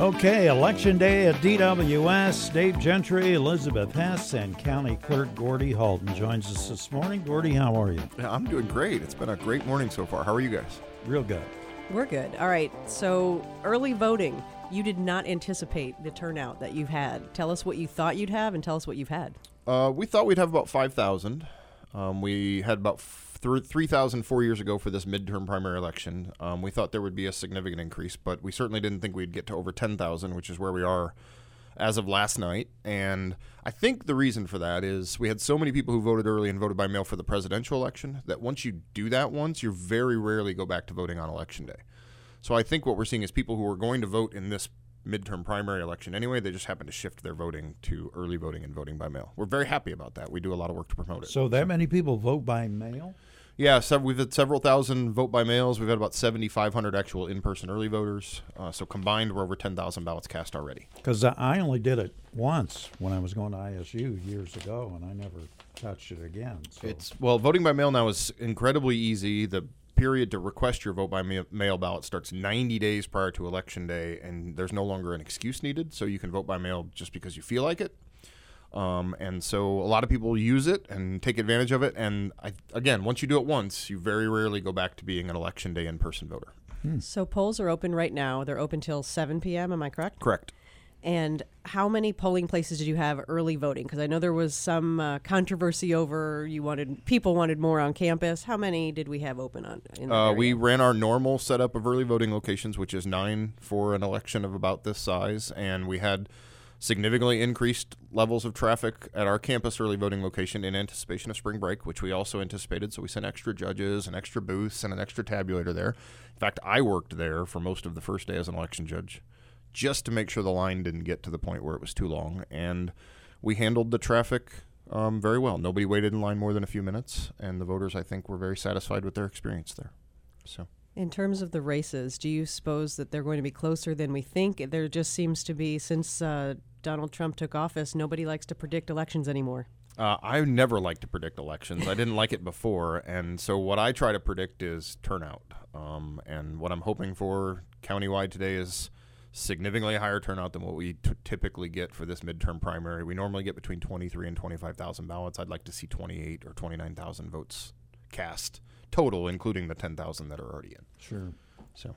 Okay, Election Day at DWS. Dave Gentry, Elizabeth Hess, and County Clerk Gordy Halton joins us this morning. Gordy, how are you? Yeah, I'm doing great. It's been a great morning so far. How are you guys? Real good. We're good. All right, so early voting. You did not anticipate the turnout that you've had. Tell us what you thought you'd have and tell us what you've had. We thought we'd have about 5,000. We had about 3,000 4 years ago for this midterm primary election. We thought there would be a significant increase, but we certainly didn't think we'd get to over 10,000, which is where we are as of last night. And I think the reason for that is we had so many people who voted early and voted by mail for the presidential election that once you do that once, you very rarely go back to voting on Election Day. So I think what we're seeing is people who are going to vote in this midterm primary election anyway, they just happen to shift their voting to early voting and voting by mail. We're very happy about that. We do a lot of work to promote it. So that many people vote by mail? Yeah, so we've had several thousand vote by mails. We've had about 7,500 actual in-person early voters. So combined, we're over 10,000 ballots cast already. Because I only did it once when I was going to ISU years ago, and I never touched it again. So. Voting by mail now is incredibly easy. The period to request your vote by mail ballot starts 90 days prior to Election Day, and there's no longer an excuse needed, so you can vote by mail just because you feel like it. And so a lot of people use it and take advantage of it. And again, once you do it once, you very rarely go back to being an Election Day in-person voter. So polls are open right now. They're open till 7 p.m., am I correct? Correct. And how many polling places did you have early voting? Because I know there was some controversy over people wanted more on campus. How many did we have open in that area? We ran our normal setup of early voting locations, which is 9 for an election of about this size, and we had significantly increased levels of traffic at our campus early voting location in anticipation of spring break, which we also anticipated. So we sent extra judges and extra booths and an extra tabulator there. In fact, I worked there for most of the first day as an election judge just to make sure the line didn't get to the point where it was too long. And we handled the traffic very well. Nobody waited in line more than a few minutes, and the voters, I think, were very satisfied with their experience there. So. In terms of the races, do you suppose that they're going to be closer than we think? There just seems to be, since Donald Trump took office, nobody likes to predict elections anymore. I never like to predict elections. I didn't like it before, and so what I try to predict is turnout. And what I'm hoping for countywide today is significantly higher turnout than what we typically get for this midterm primary. We normally get between 23 and 25,000 ballots. I'd like to see 28 or 29,000 votes cast total, including the 10,000 that are already in. Sure. So.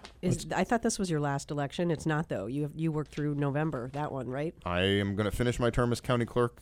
I thought this was your last election. It's not, though. You worked through November, that one, right? I am going to finish my term as county clerk,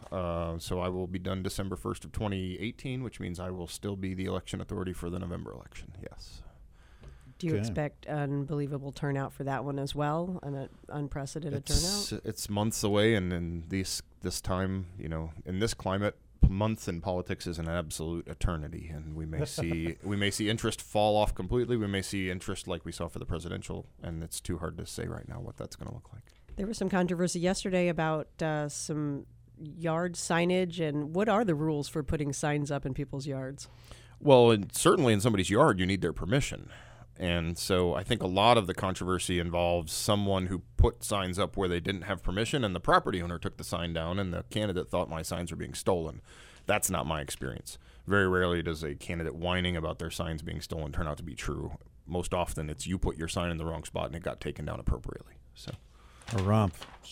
so I will be done December 1st of 2018, which means I will still be the election authority for the November election, yes. Do you expect unbelievable turnout for that one as well, an unprecedented turnout? It's months away, and in this time, in this climate, months in politics is an absolute eternity, and we may see interest fall off completely. We may see interest like we saw for the presidential, and it's too hard to say right now what that's going to look like. There was some controversy yesterday about some yard signage, and what are the rules for putting signs up in people's yards? Well, certainly in somebody's yard, you need their permission. And so I think a lot of the controversy involves someone who put signs up where they didn't have permission, and the property owner took the sign down, and the candidate thought my signs were being stolen. That's not my experience. Very rarely does a candidate whining about their signs being stolen turn out to be true. Most often it's you put your sign in the wrong spot and it got taken down appropriately. So. Harumph.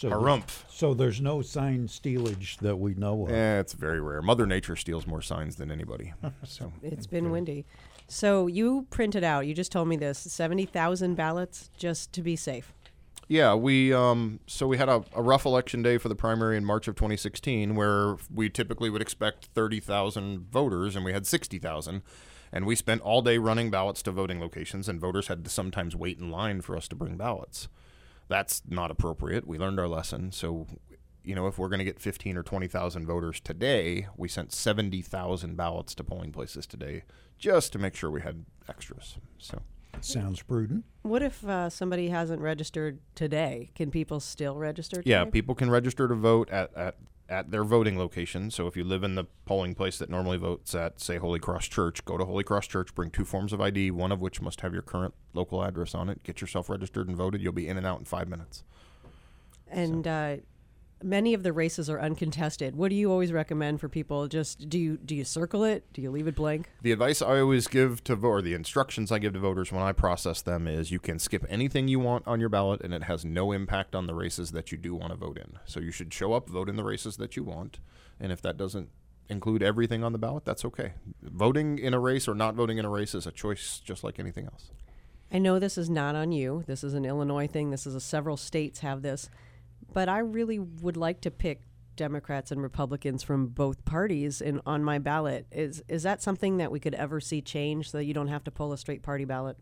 So there's no sign stealage that we know of. It's very rare. Mother Nature steals more signs than anybody. So it's been windy. So you printed out, you just told me this, 70,000 ballots just to be safe. Yeah, we had a rough election day for the primary in March of 2016 where we typically would expect 30,000 voters, and we had 60,000. And we spent all day running ballots to voting locations, and voters had to sometimes wait in line for us to bring ballots. That's not appropriate. We learned our lesson. So, if we're going to get 15 or 20,000 voters today, we sent 70,000 ballots to polling places today just to make sure we had extras. So sounds prudent. What if somebody hasn't registered today? Can people still register today? Yeah, people can register to vote at their voting location. So if you live in the polling place that normally votes at, say, Holy Cross Church, go to Holy Cross Church, bring 2 forms of ID, one of which must have your current local address on it. Get yourself registered and voted. You'll be in and out in 5 minutes. And many of the races are uncontested. What do you always recommend for people? Just do you circle it? Do you leave it blank? The advice I always give to or the instructions I give to voters when I process them is you can skip anything you want on your ballot and it has no impact on the races that you do want to vote in. So you should show up, vote in the races that you want, and if that doesn't include everything on the ballot, that's okay. Voting in a race or not voting in a race is a choice just like anything else. I know this is not on you. This is an Illinois thing. Several states have this. But I really would like to pick Democrats and Republicans from both parties on my ballot. Is that something that we could ever see change so that you don't have to pull a straight party ballot?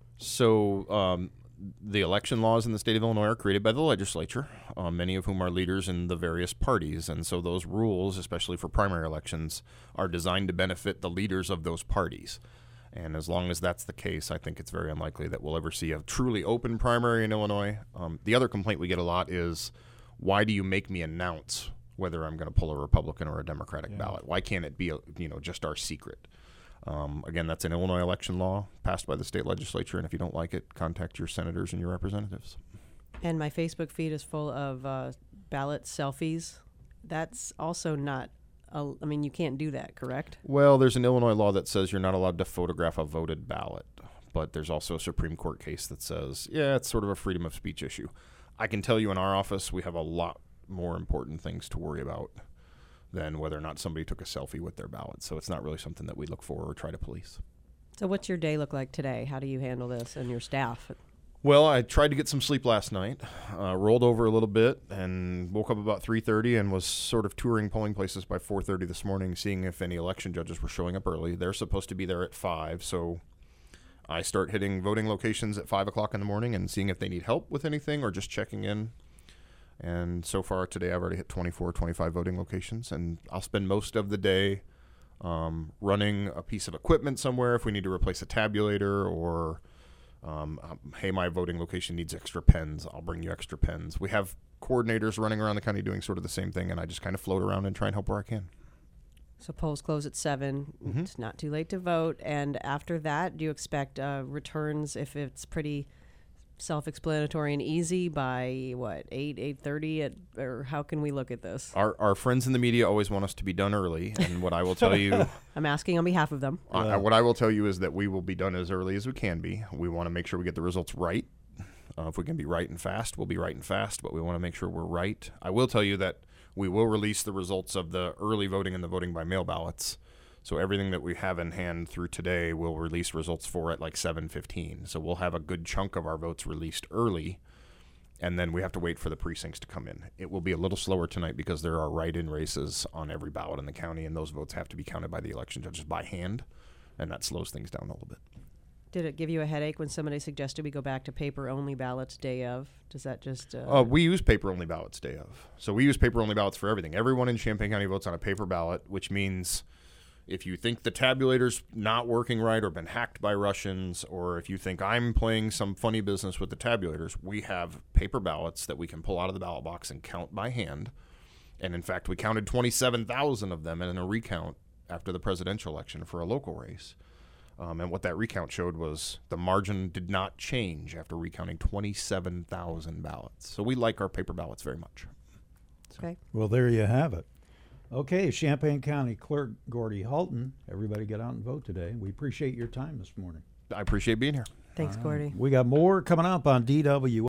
So the election laws in the state of Illinois are created by the legislature, many of whom are leaders in the various parties. And so those rules, especially for primary elections, are designed to benefit the leaders of those parties. And as long as that's the case, I think it's very unlikely that we'll ever see a truly open primary in Illinois. The other complaint we get a lot is, why do you make me announce whether I'm going to pull a Republican or a Democratic ballot? Why can't it be just our secret? Again, that's an Illinois election law passed by the state legislature, and if you don't like it, contact your senators and your representatives. And my Facebook feed is full of ballot selfies. That's also not, you can't do that, correct? Well, there's an Illinois law that says you're not allowed to photograph a voted ballot, but there's also a Supreme Court case that says, it's sort of a freedom of speech issue. I can tell you in our office, we have a lot more important things to worry about than whether or not somebody took a selfie with their ballot. So it's not really something that we look for or try to police. So what's your day look like today? How do you handle this and your staff? Well, I tried to get some sleep last night, rolled over a little bit, and woke up about 3:30 and was sort of touring polling places by 4:30 this morning, seeing if any election judges were showing up early. They're supposed to be there at 5, so I start hitting voting locations at 5 o'clock in the morning and seeing if they need help with anything or just checking in. And so far today, I've already hit 24, 25 voting locations, and I'll spend most of the day running a piece of equipment somewhere if we need to replace a tabulator or, hey, my voting location needs extra pens. I'll bring you extra pens. We have coordinators running around the county doing sort of the same thing, and I just kind of float around and try and help where I can. So polls close at 7. Mm-hmm. It's not too late to vote. And after that, do you expect returns if it's pretty self-explanatory and easy by 8:30 or how can we look at this? Our friends in the media always want us to be done early, and what I will tell you, I'm asking on behalf of them. What I will tell you is that we will be done as early as we can be. We want to make sure we get the results right. If we can be right and fast, we'll be right and fast, but we want to make sure we're right. I will tell you that we will release the results of the early voting and the voting by mail ballots. So everything that we have in hand through today, we'll release results for at like 7:15. So we'll have a good chunk of our votes released early, and then we have to wait for the precincts to come in. It will be a little slower tonight because there are write-in races on every ballot in the county, and those votes have to be counted by the election judges by hand, and that slows things down a little bit. Did it give you a headache when somebody suggested we go back to paper-only ballots day of? Does that just... We use paper-only ballots day of. So we use paper-only ballots for everything. Everyone in Champaign County votes on a paper ballot, which means if you think the tabulator's not working right or been hacked by Russians, or if you think I'm playing some funny business with the tabulators, we have paper ballots that we can pull out of the ballot box and count by hand. And in fact, we counted 27,000 of them in a recount after the presidential election for a local race. And what that recount showed was the margin did not change after recounting 27,000 ballots. So we like our paper ballots very much. Okay. Well, there you have it. Okay, Champaign County Clerk Gordy Halton, everybody get out and vote today. We appreciate your time this morning. I appreciate being here. Thanks, Gordy. We got more coming up on DW.